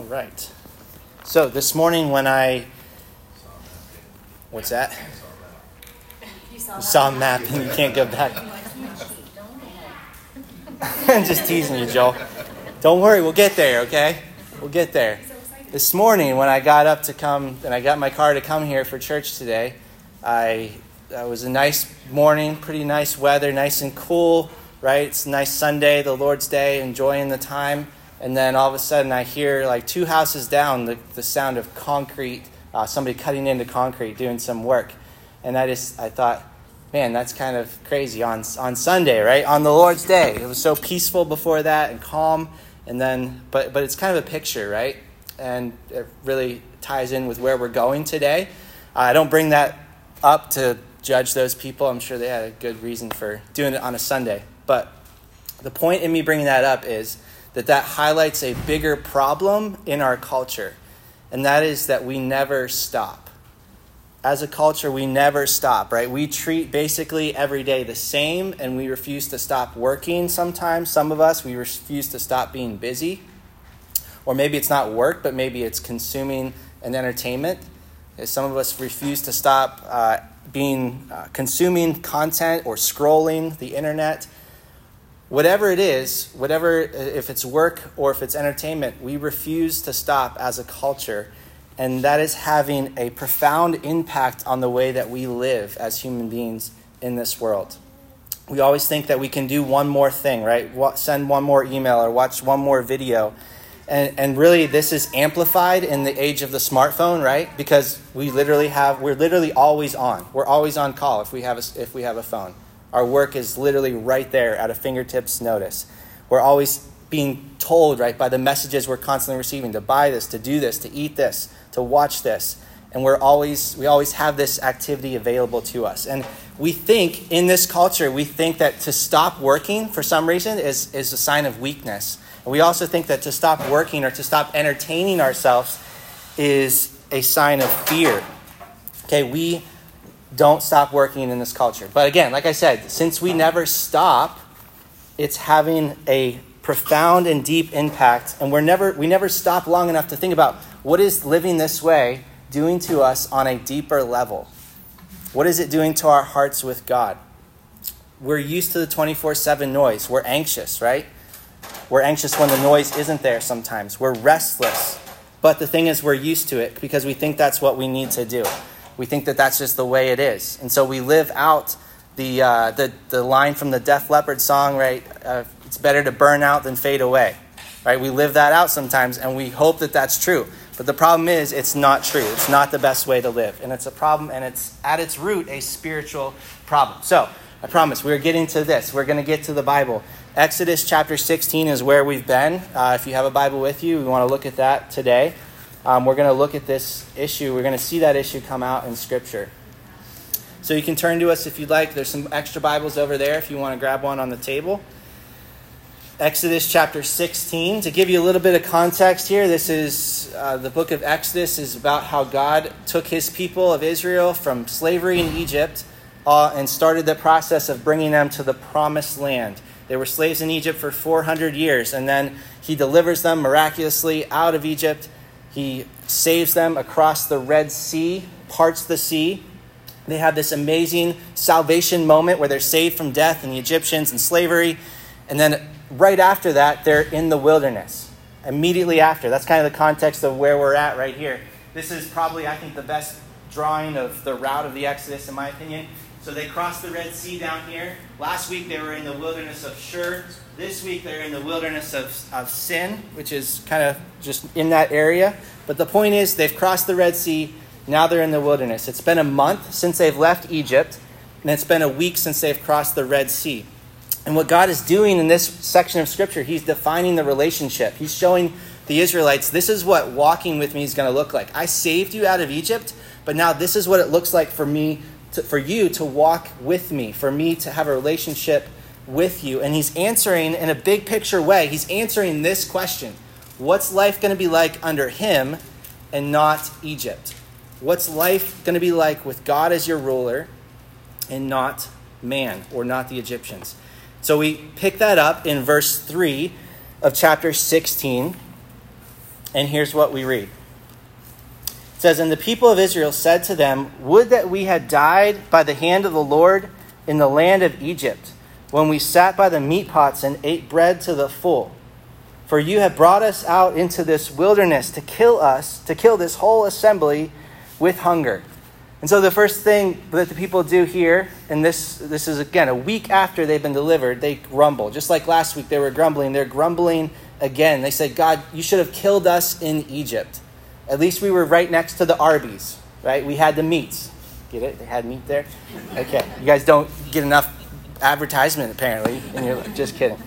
right. So this morning when what's that? You saw a map and you can't go back. I'm just teasing you, Joel. Don't worry, we'll get there, okay? We'll get there. This morning when I got up to come, and I got my car to come here for church today, it was a nice morning, pretty nice weather, nice and cool, right? It's a nice Sunday, the Lord's Day, enjoying the time. And then all of a sudden I hear like 2 houses down the sound of concrete, somebody cutting into concrete, doing some work. And I thought, man, that's kind of crazy on Sunday, right? On the Lord's Day. It was so peaceful before that and calm. And then, but it's kind of a picture, right? And it really ties in with where we're going today. I don't bring that up to judge those people. I'm sure they had a good reason for doing it on a Sunday. But the point in me bringing that up is that highlights a bigger problem in our culture. And that is that we never stop. As a culture, we never stop, right? We treat basically every day the same, and we refuse to stop working sometimes. Some of us, we refuse to stop being busy. Or maybe it's not work, but maybe it's consuming an entertainment. Some of us refuse to stop consuming content or scrolling the internet. Whatever it is, if it's work or if it's entertainment, we refuse to stop as a culture. And that is having a profound impact on the way that we live as human beings in this world. We always think that we can do one more thing, right? Send one more email or watch one more video. And really, this is amplified in the age of the smartphone, right? Because we're literally always on. We're always on call if we have a phone. Our work is literally right there at a fingertips notice. We're always being told, right, by the messages we're constantly receiving to buy this, to do this, to eat this, to watch this. And we always have this activity available to us. And we think in this culture, that to stop working for some reason is a sign of weakness. And we also think that to stop working or to stop entertaining ourselves is a sign of fear. Okay, we don't stop working in this culture. But again, like I said, since we never stop, it's having a profound and deep impact. And we never stop long enough to think about what is living this way doing to us on a deeper level. What is it doing to our hearts with God? We're used to the 24/7 noise. We're anxious, right? We're anxious when the noise isn't there sometimes. We're restless. But the thing is, we're used to it because we think that's what we need to do. We think that that's just the way it is. And so we live out the line from the Def Leppard song, right? It's better to burn out than fade away, right? We live that out sometimes, and we hope that that's true. But the problem is, it's not true. It's not the best way to live. And it's a problem, and it's at its root a spiritual problem. So I promise we're getting to this. We're going to get to the Bible. Exodus chapter 16 is where we've been. If you have a Bible with you, we want to look at that today. We're going to look at this issue. We're going to see that issue come out in Scripture. So you can turn to us if you'd like. There's some extra Bibles over there if you want to grab one on the table. Exodus chapter 16. To give you a little bit of context here, this is the book of Exodus is about how God took his people of Israel from slavery in Egypt and started the process of bringing them to the promised land. They were slaves in Egypt for 400 years, and then he delivers them miraculously out of Egypt. He saves them across the Red Sea, parts the sea. They have this amazing salvation moment where they're saved from death and the Egyptians and slavery. And then right after that, they're in the wilderness. Immediately after. That's kind of the context of where we're at right here. This is probably, I think, the best drawing of the route of the Exodus, in my opinion. So they crossed the Red Sea down here. Last week, they were in the wilderness of Shur. This week, they're in the wilderness of Sin, which is kind of just in that area. But the point is, they've crossed the Red Sea. Now they're in the wilderness. It's been a month since they've left Egypt, and it's been a week since they've crossed the Red Sea. And what God is doing in this section of Scripture, he's defining the relationship. He's showing the Israelites, this is what walking with me is going to look like. I saved you out of Egypt, but now this is what it looks like for you to walk with me, for me to have a relationship with you. And he's answering in a big picture way. He's answering this question. What's life going to be like under him and not Egypt? What's life going to be like with God as your ruler and not man or not the Egyptians? So we pick that up in verse 3 of chapter 16. And here's what we read. It says, "And the people of Israel said to them, 'Would that we had died by the hand of the Lord in the land of Egypt, when we sat by the meat pots and ate bread to the full. For you have brought us out into this wilderness to kill this whole assembly with hunger.'" And so the first thing that the people do here, and this is again a week after they've been delivered, they grumble. Just like last week they were grumbling, they're grumbling again. They said, "God, you should have killed us in Egypt. At least we were right next to the Arby's, right? We had the meats." Get it? They had meat there? Okay. You guys don't get enough advertisement, apparently. And you're like, just kidding.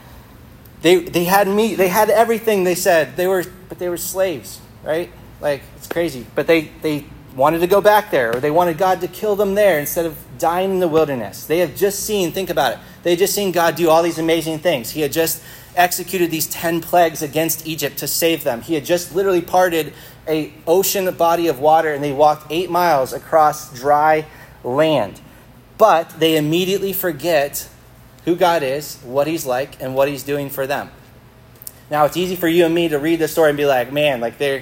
They had meat. They had everything, they said. They were slaves, right? Like, it's crazy. But they wanted to go back there, or they wanted God to kill them there instead of dying in the wilderness. They have just seen, think about it, they had just seen God do all these amazing things. He had just executed these 10 plagues against Egypt to save them. He had just literally parted an ocean body of water, and they walked 8 miles across dry land. But they immediately forget who God is, what he's like, and what he's doing for them. Now, it's easy for you and me to read the story and be like, man,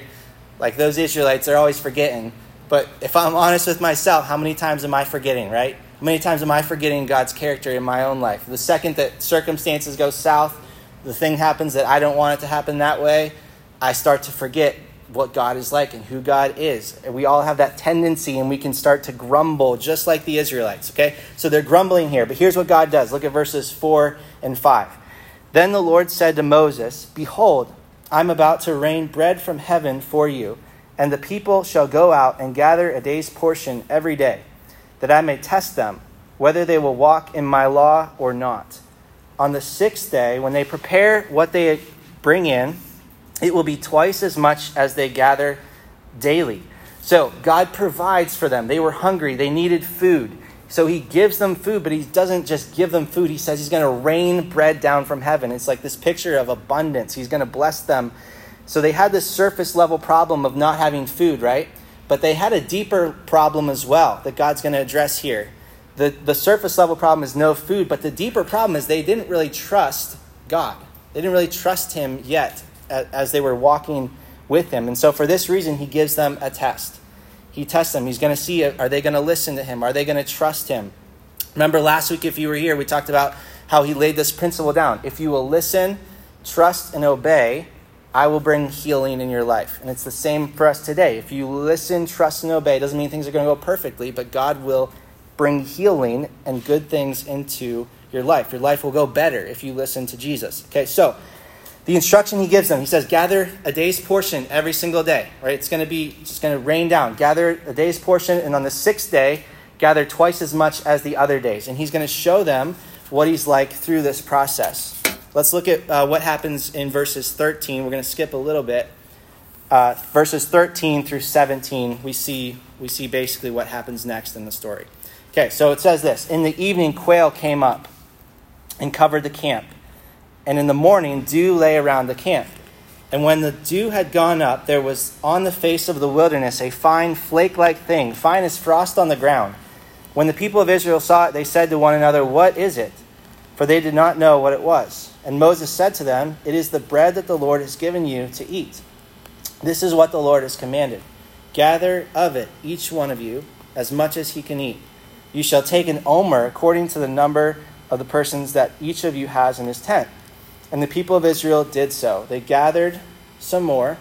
like those Israelites are always forgetting. But if I'm honest with myself, how many times am I forgetting, right? How many times am I forgetting God's character in my own life? The second that circumstances go south, the thing happens that I don't want it to happen that way, I start to forget what God is like and who God is. And we all have that tendency, and we can start to grumble just like the Israelites, okay? So they're grumbling here, but here's what God does. Look at verses 4 and 5. "Then the Lord said to Moses, 'Behold, I'm about to rain bread from heaven for you, and the people shall go out and gather a day's portion every day, that I may test them, whether they will walk in my law or not. On the 6th day, when they prepare what they bring in, it will be twice as much as they gather daily.'" So God provides for them. They were hungry. They needed food. So he gives them food, but he doesn't just give them food. He says he's going to rain bread down from heaven. It's like this picture of abundance. He's going to bless them. So they had this surface level problem of not having food, right? But they had a deeper problem as well that God's going to address here. The surface level problem is no food, but the deeper problem is they didn't really trust God. They didn't really trust him yet as they were walking with him. And so for this reason, he gives them a test. He tests them. He's going to see, are they going to listen to him? Are they going to trust him? Remember last week, if you were here, we talked about how he laid this principle down. If you will listen, trust, and obey, I will bring healing in your life. And it's the same for us today. If you listen, trust, and obey, it doesn't mean things are going to go perfectly, but God will bring healing and good things into your life. Your life will go better if you listen to Jesus. Okay, so the instruction he gives them, he says, gather a day's portion every single day, right? It's going to rain down. Gather a day's portion, and on the 6th day, gather twice as much as the other days. And he's going to show them what he's like through this process. Let's look at what happens in verses 13. We're going to skip a little bit. Verses 13 through 17, we see basically what happens next in the story. Okay, so it says this. "In the evening, quail came up and covered the camp. And in the morning, dew lay around the camp. And when the dew had gone up, there was on the face of the wilderness a fine flake-like thing, fine as frost on the ground. When the people of Israel saw it, they said to one another, 'What is it?' For they did not know what it was. And Moses said to them, 'It is the bread that the Lord has given you to eat. This is what the Lord has commanded. Gather of it, each one of you, as much as he can eat. You shall take an omer according to the number of the persons that each of you has in his tent.' And the people of Israel did so. They gathered some more,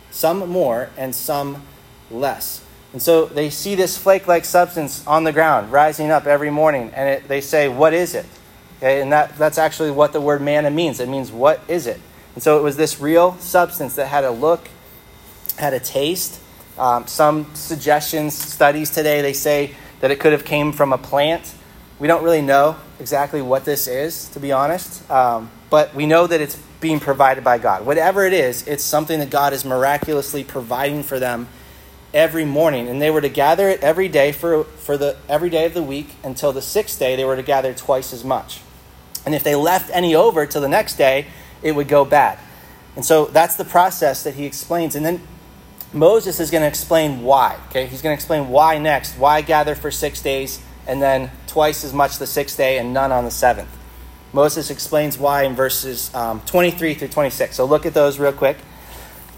and some less." And so they see this flake-like substance on the ground rising up every morning. And they say, "What is it?" Okay, and that's actually what the word manna means. It means, what is it? And so it was this real substance that had a look, had a taste. Some suggestions, studies today, they say that it could have came from a plant. We don't really know exactly what this is, to be honest. But we know that it's being provided by God. Whatever it is, it's something that God is miraculously providing for them every morning. And they were to gather it every day for every day of the week until the 6th day. They were to gather twice as much. And if they left any over till the next day, it would go bad. And so that's the process that he explains. And then Moses is going to explain why. Okay, he's going to explain why next. Why gather for 6 days and then twice as much the 6th day and none on the 7th. Moses explains why in verses 23 through 26. So look at those real quick.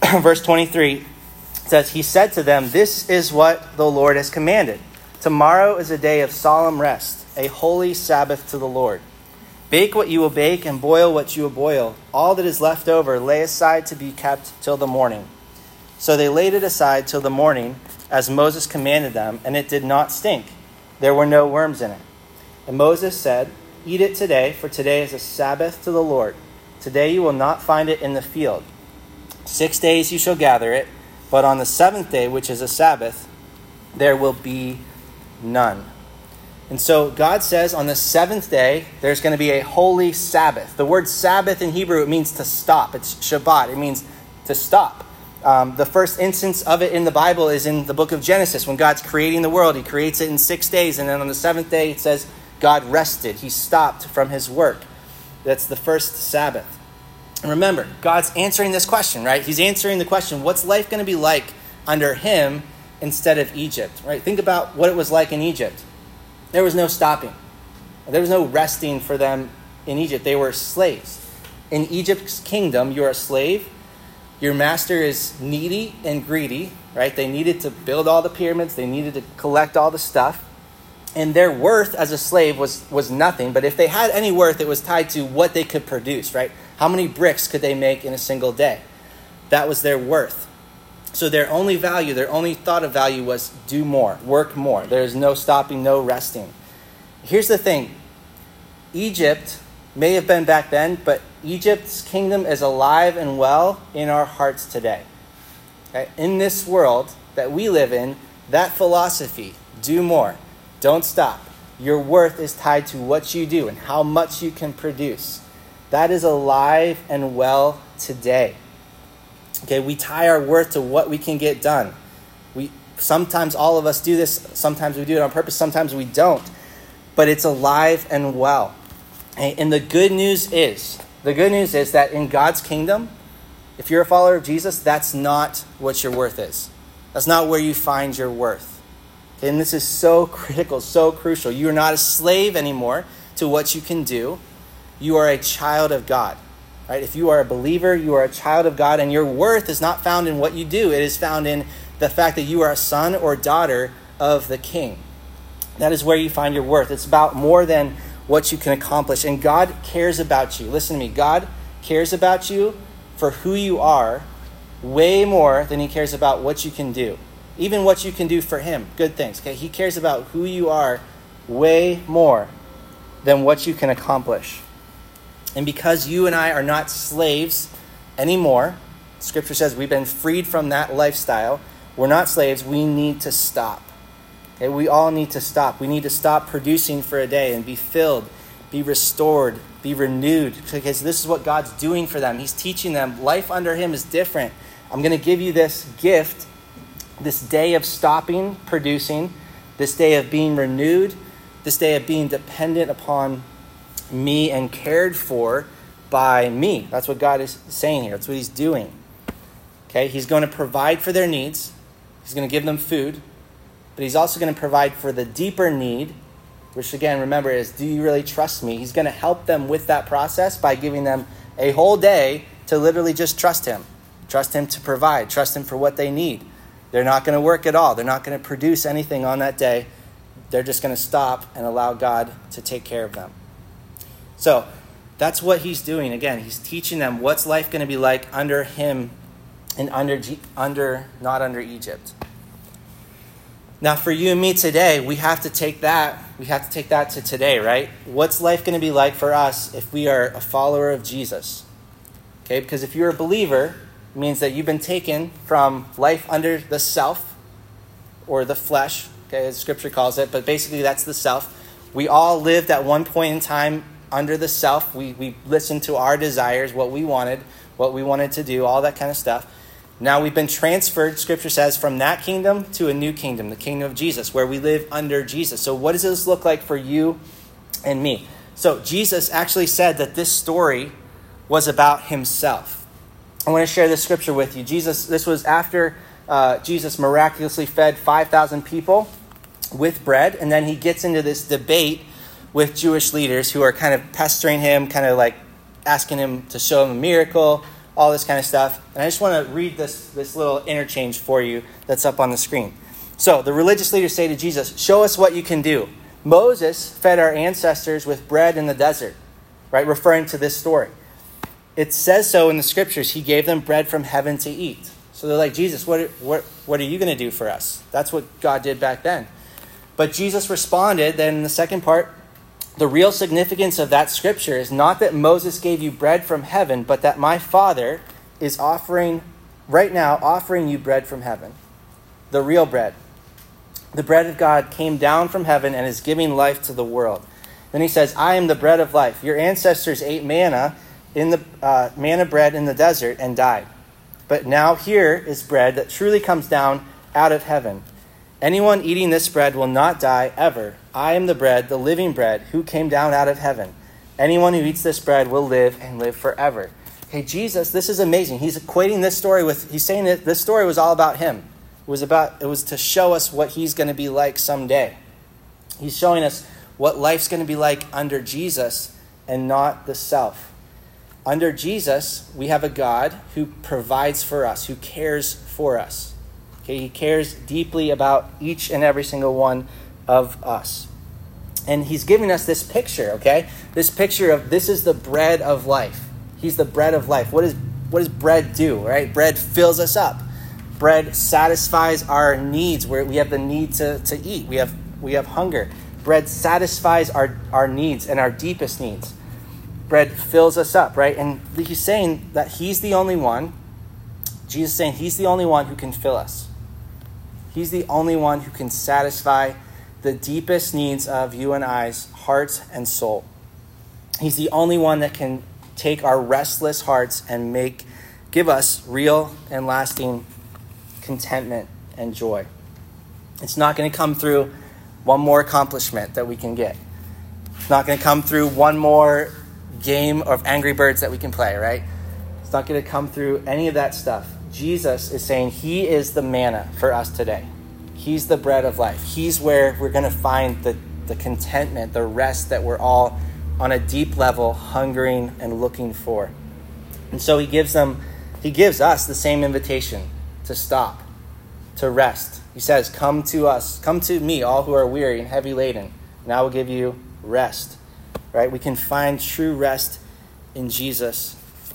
verse 23 says, he said to them, this is what the Lord has commanded. Tomorrow is a day of solemn rest, a holy Sabbath to the Lord. Bake what you will bake and boil what you will boil. All that is left over lay aside to be kept till the morning. So they laid it aside till the morning, as Moses commanded them, and it did not stink. There were no worms in it. And Moses said, eat it today, for today is a Sabbath to the Lord. Today you will not find it in the field. 6 days you shall gather it, but on the seventh day, which is a Sabbath, there will be none. And so God says on the seventh day, there's going to be a holy Sabbath. The word Sabbath in Hebrew, it means to stop. It's Shabbat. It means to stop. The first instance of it in the Bible is in the book of Genesis. When God's creating the world, he creates it in 6 days. And then on the seventh day, it says God rested. He stopped from his work. That's the first Sabbath. And remember, God's answering this question, right? He's answering the question, what's life going to be like under him instead of Egypt, right? Think about what it was like in Egypt. There was no stopping. There was no resting for them in Egypt. They were slaves. In Egypt's kingdom, you're a slave. Your master is needy and greedy, right? They needed to build all the pyramids. They needed to collect all the stuff. And their worth as a slave was nothing. But if they had any worth, it was tied to what they could produce, right? How many bricks could they make in a single day? That was their worth. So their only value, their only thought of value was do more, work more. There's no stopping, no resting. Here's the thing. Egypt may have been back then, but Egypt's kingdom is alive and well in our hearts today. Okay? In this world that we live in, that philosophy, do more, don't stop. Your worth is tied to what you do and how much you can produce. That is alive and well today. Okay, we tie our worth to what we can get done. Sometimes all of us do this. Sometimes we do it on purpose. Sometimes we don't. But it's alive and well. And the good news is that in God's kingdom, if you're a follower of Jesus, that's not what your worth is. That's not where you find your worth. Okay, and this is so critical, so crucial. You are not a slave anymore to what you can do. You are a child of God. Right? If you are a believer, you are a child of God, and your worth is not found in what you do. It is found in the fact that you are a son or daughter of the King. That is where you find your worth. It's about more than what you can accomplish. And God cares about you. Listen to me. God cares about you for who you are way more than he cares about what you can do. Even what you can do for him. Good things. Okay? He cares about who you are way more than what you can accomplish. And because you and I are not slaves anymore, Scripture says we've been freed from that lifestyle. We're not slaves. We need to stop. Okay? We all need to stop. We need to stop producing for a day and be filled, be restored, be renewed. Because this is what God's doing for them. He's teaching them life under him is different. I'm going to give you this gift, this day of stopping producing, this day of being renewed, this day of being dependent upon me and cared for by me. That's what God is saying here. That's what he's doing. Okay, he's going to provide for their needs. He's going to give them food. But he's also going to provide for the deeper need, which again, remember, is do you really trust me? He's going to help them with that process by giving them a whole day to literally just trust him. Trust him to provide. Trust him for what they need. They're not going to work at all. They're not going to produce anything on that day. They're just going to stop and allow God to take care of them. So that's what he's doing. Again, he's teaching them what's life going to be like under him and not under Egypt. Now, for you and me today, we have to take that to today, right? What's life going to be like for us if we are a follower of Jesus? Okay, because if you're a believer, it means that you've been taken from life under the self or the flesh, okay, as Scripture calls it, but basically that's the self. We all lived at one point in time under the self. We listened to our desires, what we wanted to do, all that kind of stuff. Now we've been transferred, Scripture says, from that kingdom to a new kingdom, the kingdom of Jesus, where we live under Jesus. So what does this look like for you and me? So Jesus actually said that this story was about himself. I want to share this scripture with you. This was after Jesus miraculously fed 5,000 people with bread, and then he gets into this debate with Jewish leaders who are kind of pestering him, kind of like asking him to show him a miracle, all this kind of stuff. And I just want to read this little interchange for you that's up on the screen. So the religious leaders say to Jesus, show us what you can do. Moses fed our ancestors with bread in the desert, right? Referring to this story. It says so in the scriptures. He gave them bread from heaven to eat. So they're like, Jesus, what are you going to do for us? That's what God did back then. But Jesus responded then in the second part, the real significance of that scripture is not that Moses gave you bread from heaven, but that my Father is offering you bread from heaven. The real bread. The bread of God came down from heaven and is giving life to the world. Then he says, I am the bread of life. Your ancestors ate manna bread in the desert and died. But now here is bread that truly comes down out of heaven. Anyone eating this bread will not die ever. I am the bread, the living bread, who came down out of heaven. Anyone who eats this bread will live and live forever. Okay, Jesus, this is amazing. He's equating this story he's saying that this story was all about him. It was to show us what he's going to be like someday. He's showing us what life's going to be like under Jesus and not the self. Under Jesus, we have a God who provides for us, who cares for us. Okay, he cares deeply about each and every single one of us. And he's giving us this picture, okay? This picture of this is the bread of life. He's the bread of life. What does bread do, right? Bread fills us up. Bread satisfies our needs, where we have the need to eat. We have hunger. Bread satisfies our needs and our deepest needs. Bread fills us up, right? And he's saying that he's the only one. Jesus is saying he's the only one who can fill us. He's the only one who can satisfy the deepest needs of you and I's heart and soul. He's the only one that can take our restless hearts and give us real and lasting contentment and joy. It's not going to come through one more accomplishment that we can get. It's not going to come through one more game of Angry Birds that we can play, right? It's not going to come through any of that stuff. Jesus is saying he is the manna for us today. He's the bread of life. He's where we're going to find the contentment, the rest that we're all on a deep level hungering and looking for. And so he gives us the same invitation to stop, to rest. He says, come to me, all who are weary and heavy laden, and I will give you rest. Right? We can find true rest in Jesus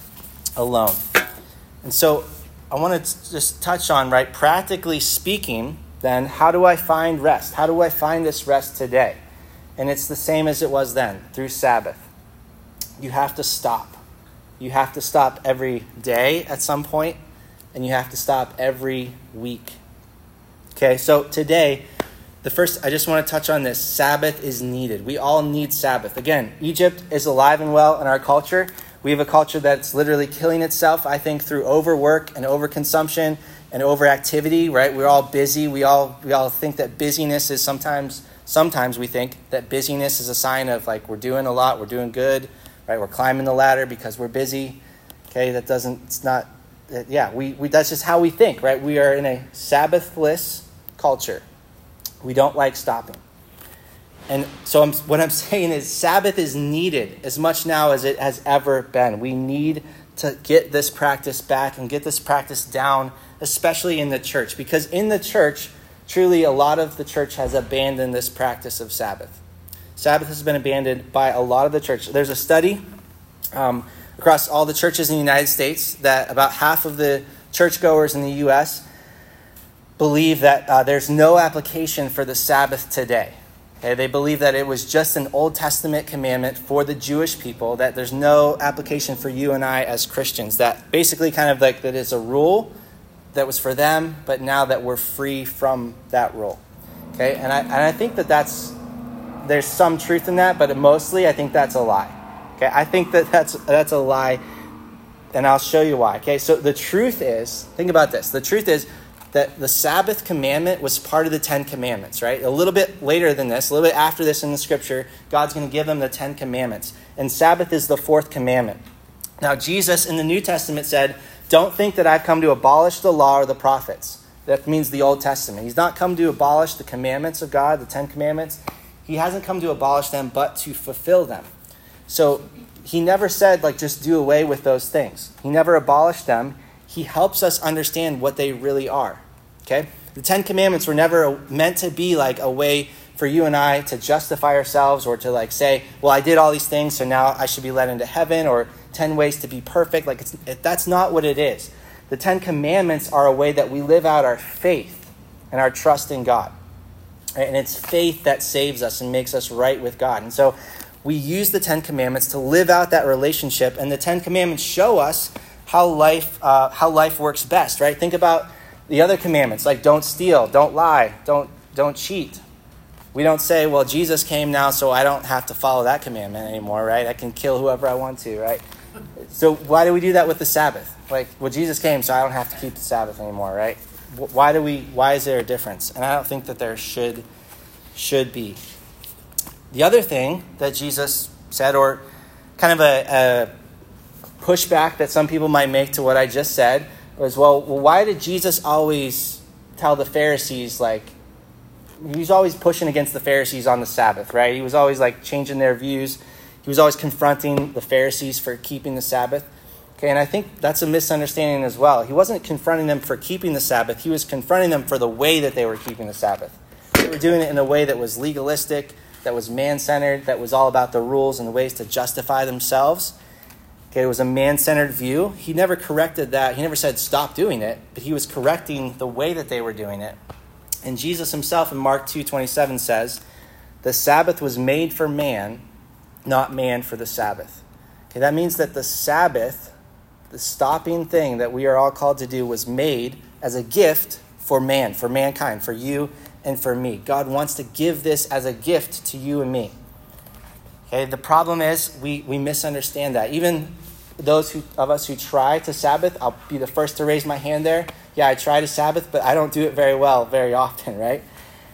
alone. And so I want to just touch on, right, practically speaking, then, how do I find rest? How do I find this rest today? And it's the same as it was then, through Sabbath. You have to stop. You have to stop every day at some point, and you have to stop every week. Okay, so today, I just want to touch on this. Sabbath is needed. We all need Sabbath. Again, Egypt is alive and well in our culture. We have a culture that's literally killing itself, I think, through overwork and overconsumption and overactivity, right? We're all busy. We all think that busyness is sometimes we think that busyness is a sign of like we're doing a lot, we're doing good, right? We're climbing the ladder because we're busy. Okay, that's just how we think, right? We are in a Sabbathless culture. We don't like stopping. And so what I'm saying is Sabbath is needed as much now as it has ever been. We need to get this practice back and get this practice down, especially in the church. Because in the church, truly a lot of the church has abandoned this practice of Sabbath. Sabbath has been abandoned by a lot of the church. There's a study across all the churches in the United States that about half of the churchgoers in the U.S. believe that there's no application for the Sabbath today. Okay, they believe that it was just an Old Testament commandment for the Jewish people, that there's no application for you and I as Christians, that basically kind of like that is a rule that was for them, but now that we're free from that rule. Okay, and I think there's some truth in that, but mostly I think that's a lie. Okay, I think that's a lie, and I'll show you why. Okay, so the truth is, think about this. The truth is that the Sabbath commandment was part of the 10 Commandments, right? A little bit later than this, a little bit after this in the scripture, God's going to give them the 10 Commandments. And Sabbath is the 4th commandment. Now, Jesus in the New Testament said, don't think that I've come to abolish the law or the prophets. That means the Old Testament. He's not come to abolish the commandments of God, the 10 Commandments. He hasn't come to abolish them, but to fulfill them. So he never said, like, just do away with those things. He never abolished them. He helps us understand what they really are, okay? The Ten Commandments were never meant to be like a way for you and I to justify ourselves or to like say, well, I did all these things, so now I should be led into heaven, or 10 ways to be perfect. Like, that's not what it is. The Ten Commandments are a way that we live out our faith and our trust in God. Right? And it's faith that saves us and makes us right with God. And so we use the Ten Commandments to live out that relationship, and the Ten Commandments show us how life works best, right? Think about the other commandments, like don't steal, don't lie, don't cheat. We don't say, well, Jesus came now, so I don't have to follow that commandment anymore, right? I can kill whoever I want to, right? So why do we do that with the Sabbath? Like, well, Jesus came, so I don't have to keep the Sabbath anymore, right? Why is there a difference? And I don't think that there should be. The other thing that Jesus said, or kind of a pushback that some people might make to what I just said, was, well, why did Jesus always tell the Pharisees, like, he was always pushing against the Pharisees on the Sabbath, right? He was always like changing their views. He was always confronting the Pharisees for keeping the Sabbath. Okay, and I think that's a misunderstanding as well. He wasn't confronting them for keeping the Sabbath. He was confronting them for the way that they were keeping the Sabbath. They were doing it in a way that was legalistic, that was man-centered, that was all about the rules and the ways to justify themselves. Okay, it was a man-centered view. He never corrected that. He never said stop doing it, but he was correcting the way that they were doing it. And Jesus himself in Mark 2:27 says, the Sabbath was made for man, not man for the Sabbath. Okay, that means that the Sabbath, the stopping thing that we are all called to do, was made as a gift for man, for mankind, for you and for me. God wants to give this as a gift to you and me. Okay, the problem is we misunderstand that. Even those of us who try to Sabbath, I'll be the first to raise my hand there. Yeah, I try to Sabbath, but I don't do it very well very often, right?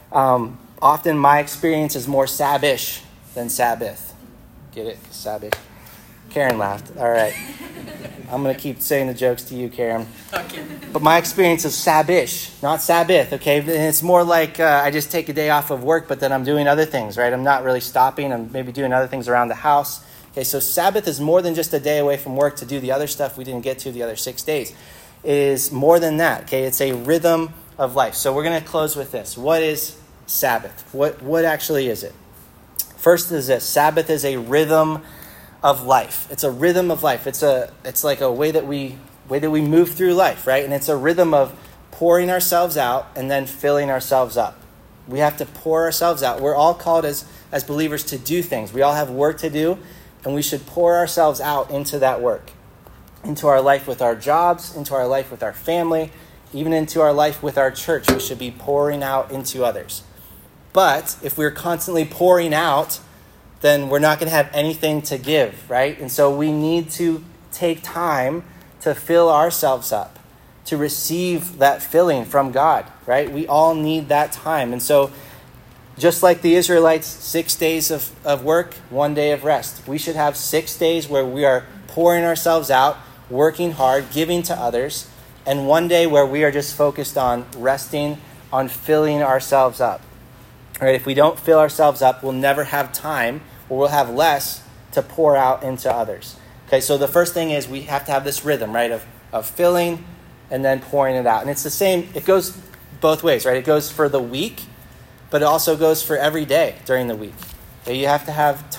Often my experience is more Sabbish than Sabbath. Get it? Sabbath. Karen laughed. All right. I'm going to keep saying the jokes to you, Karen. Okay. But my experience is Sabbish, not Sabbath, okay? And it's more like I just take a day off of work, but then I'm doing other things, right? I'm not really stopping. I'm maybe doing other things around the house. Okay, so Sabbath is more than just a day away from work to do the other stuff we didn't get to the other 6 days. It is more than that, okay? It's a rhythm of life. So we're going to close with this. What is Sabbath? What actually is it? First is this. Sabbath is a rhythm of life. It's a rhythm of life. It's like a way that we move through life, right? And it's a rhythm of pouring ourselves out and then filling ourselves up. We have to pour ourselves out. We're all called as believers to do things. We all have work to do, and we should pour ourselves out into that work, into our life with our jobs, into our life with our family, even into our life with our church. We should be pouring out into others. But if we're constantly pouring out, then we're not going to have anything to give, right? And so we need to take time to fill ourselves up, to receive that filling from God, right? We all need that time. And so just like the Israelites, 6 days of work, 1 day of rest. We should have 6 days where we are pouring ourselves out, working hard, giving to others, and 1 day where we are just focused on resting, on filling ourselves up. All right, if we don't fill ourselves up, we'll never have time, or we'll have less to pour out into others. Okay, so the first thing is we have to have this rhythm, right, of filling and then pouring it out. And it's the same, it goes both ways, right? It goes for the week, but it also goes for every day during the week. Okay, you have to have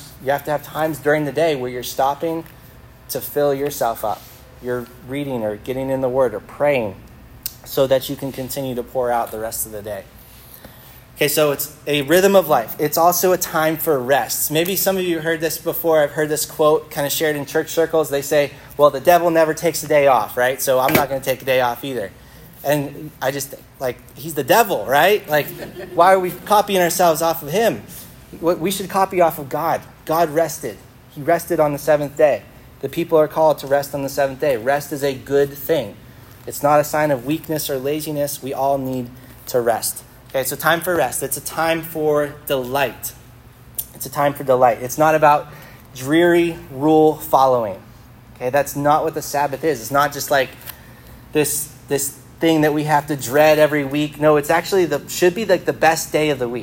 times during the day where you're stopping to fill yourself up. You're reading or getting in the Word or praying so that you can continue to pour out the rest of the day. Okay, so it's a rhythm of life. It's also a time for rest. Maybe some of you heard this before. I've heard this quote kind of shared in church circles. They say, well, the devil never takes a day off, right? So I'm not going to take a day off either. And I just think, like, he's the devil, right? Like, why are we copying ourselves off of him? We should copy off of God. God rested. He rested on the seventh day. The people are called to rest on the seventh day. Rest is a good thing. It's not a sign of weakness or laziness. We all need to rest. Okay, so time for rest. It's a time for delight. It's a time for delight. It's not about dreary rule following. Okay, that's not what the Sabbath is. It's not just like this thing that we have to dread every week. No, it's actually should be like the best day of the week.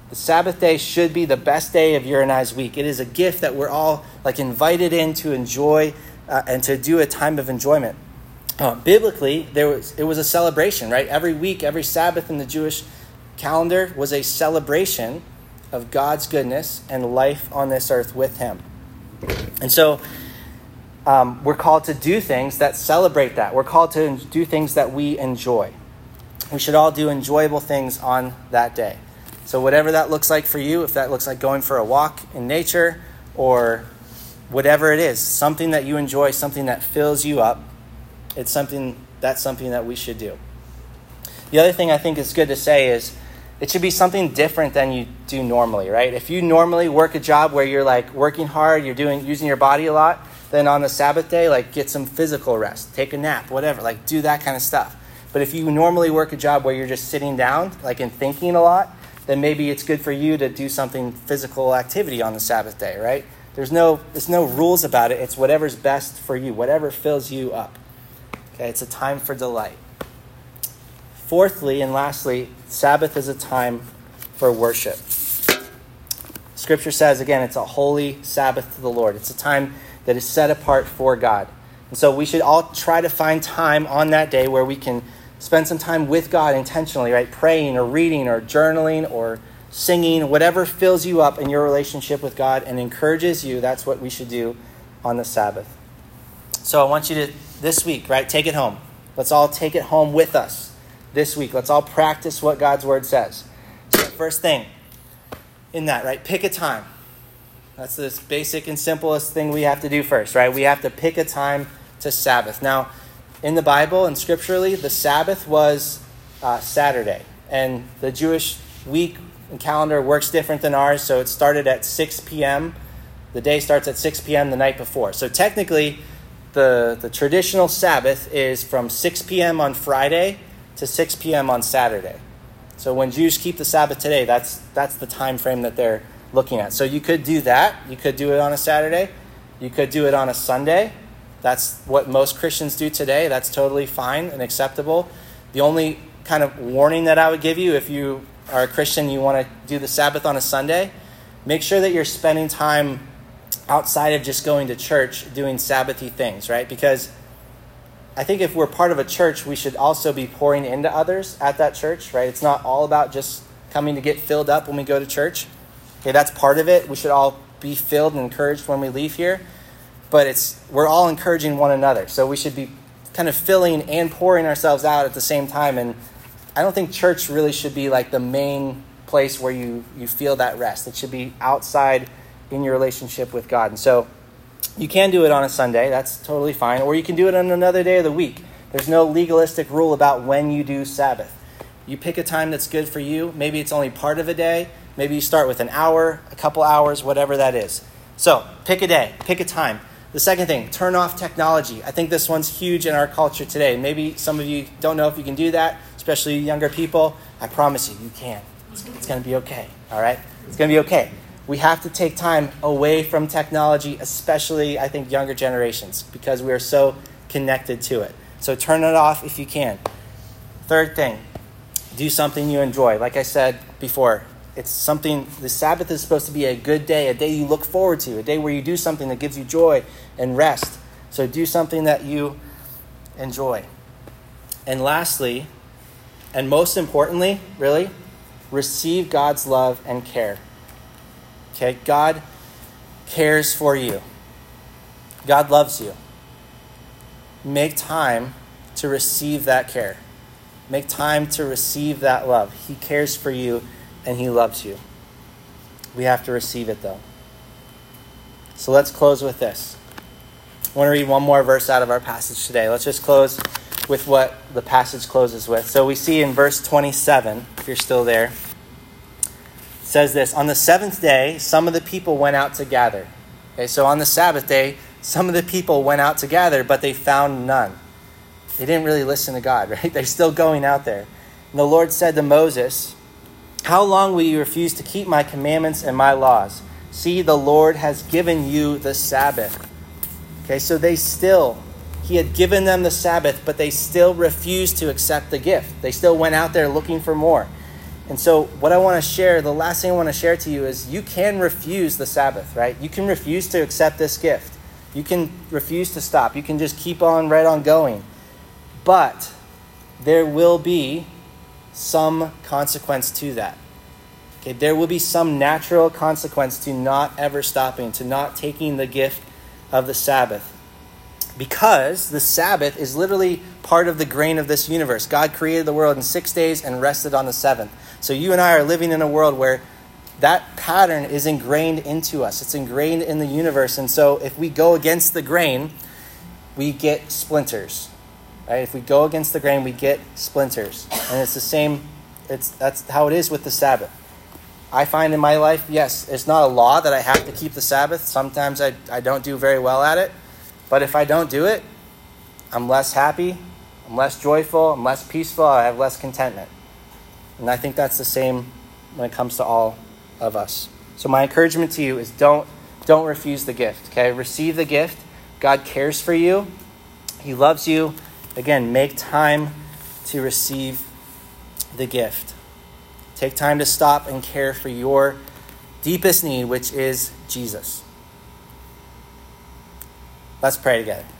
The Sabbath day should be the best day of your and I's week. It is a gift that we're all invited in to enjoy and to do a time of enjoyment. Biblically, it was a celebration, right? Every week, every Sabbath in the Jewish calendar was a celebration of God's goodness and life on this earth with him. And so we're called to do things that celebrate that. We're called to do things that we enjoy. We should all do enjoyable things on that day. So whatever that looks like for you, if that looks like going for a walk in nature or whatever it is, something that you enjoy, something that fills you up, that's something that we should do. The other thing I think is good to say is it should be something different than you do normally, right? If you normally work a job where you're working hard, you're using your body a lot, then on the Sabbath day, get some physical rest, take a nap, whatever, do that kind of stuff. But if you normally work a job where you're just sitting down, and thinking a lot, then maybe it's good for you to do something physical activity on the Sabbath day, right? There's no rules about it. It's whatever's best for you, whatever fills you up. Okay, it's a time for delight. Fourthly and lastly, Sabbath is a time for worship. Scripture says, again, it's a holy Sabbath to the Lord. It's a time that is set apart for God. And so we should all try to find time on that day where we can spend some time with God intentionally, right? Praying or reading or journaling or singing, whatever fills you up in your relationship with God and encourages you, that's what we should do on the Sabbath. So I want you to, this week, right, take it home. Let's all take it home with us this week. Let's all practice what God's word says. So the first thing in that, right, pick a time. That's the basic and simplest thing we have to do first, right? We have to pick a time to Sabbath. Now, in the Bible and scripturally, the Sabbath was Saturday. And the Jewish week and calendar works different than ours, so it started at 6 p.m. The day starts at 6 p.m. the night before. So technically, the traditional Sabbath is from 6 p.m. on Friday to 6 p.m. on Saturday. So when Jews keep the Sabbath today, that's the time frame that they're looking at. So you could do that. You could do it on a Saturday. You could do it on a Sunday. That's what most Christians do today. That's totally fine and acceptable. The only kind of warning that I would give you if you are a Christian, you want to do the Sabbath on a Sunday, make sure that you're spending time outside of just going to church doing Sabbathy things, right? Because I think if we're part of a church, we should also be pouring into others at that church, right? It's not all about just coming to get filled up when we go to church. Okay, that's part of it. We should all be filled and encouraged when we leave here. But we're all encouraging one another. So we should be kind of filling and pouring ourselves out at the same time. And I don't think church really should be the main place where you feel that rest. It should be outside in your relationship with God. And so you can do it on a Sunday. That's totally fine. Or you can do it on another day of the week. There's no legalistic rule about when you do Sabbath. You pick a time that's good for you. Maybe it's only part of a day. Maybe you start with an hour, a couple hours, whatever that is. So pick a day, pick a time. The second thing, turn off technology. I think this one's huge in our culture today. Maybe some of you don't know if you can do that, especially younger people. I promise you can. It's going to be okay, all right? It's going to be okay. We have to take time away from technology, especially, I think, younger generations, because we are so connected to it. So turn it off if you can. Third thing, do something you enjoy. Like I said before, it's something, the Sabbath is supposed to be a good day, a day you look forward to, a day where you do something that gives you joy and rest. So do something that you enjoy. And lastly, and most importantly, really, receive God's love and care. Okay, God cares for you. God loves you. Make time to receive that care. Make time to receive that love. He cares for you and he loves you. We have to receive it though. So let's close with this. I want to read one more verse out of our passage today. Let's just close with what the passage closes with. So we see in verse 27, if you're still there, it says this: on the seventh day, some of the people went out to gather. Okay, so on the Sabbath day, some of the people went out to gather, but they found none. They didn't really listen to God, right? They're still going out there. And the Lord said to Moses, "How long will you refuse to keep my commandments and my laws? See, the Lord has given you the Sabbath." Okay, so he had given them the Sabbath, but they still refused to accept the gift. They still went out there looking for more. And so what I want to share, the last thing I want to share to you is you can refuse the Sabbath, right? You can refuse to accept this gift. You can refuse to stop. You can just keep on right on going. But there will be some consequence to that. Okay, there will be some natural consequence to not ever stopping, to not taking the gift of the Sabbath. Because the Sabbath is literally part of the grain of this universe. God created the world in 6 days and rested on the seventh. So you and I are living in a world where that pattern is ingrained into us. It's ingrained in the universe. And so if we go against the grain, we get splinters. Right? If we go against the grain, we get splinters. And it's the same, that's how it is with the Sabbath. I find in my life, yes, it's not a law that I have to keep the Sabbath. Sometimes I don't do very well at it. But if I don't do it, I'm less happy, I'm less joyful, I'm less peaceful, I have less contentment. And I think that's the same when it comes to all of us. So my encouragement to you is don't refuse the gift, okay? Receive the gift. God cares for you. He loves you. Again, make time to receive the gift. Take time to stop and care for your deepest need, which is Jesus. Let's pray together.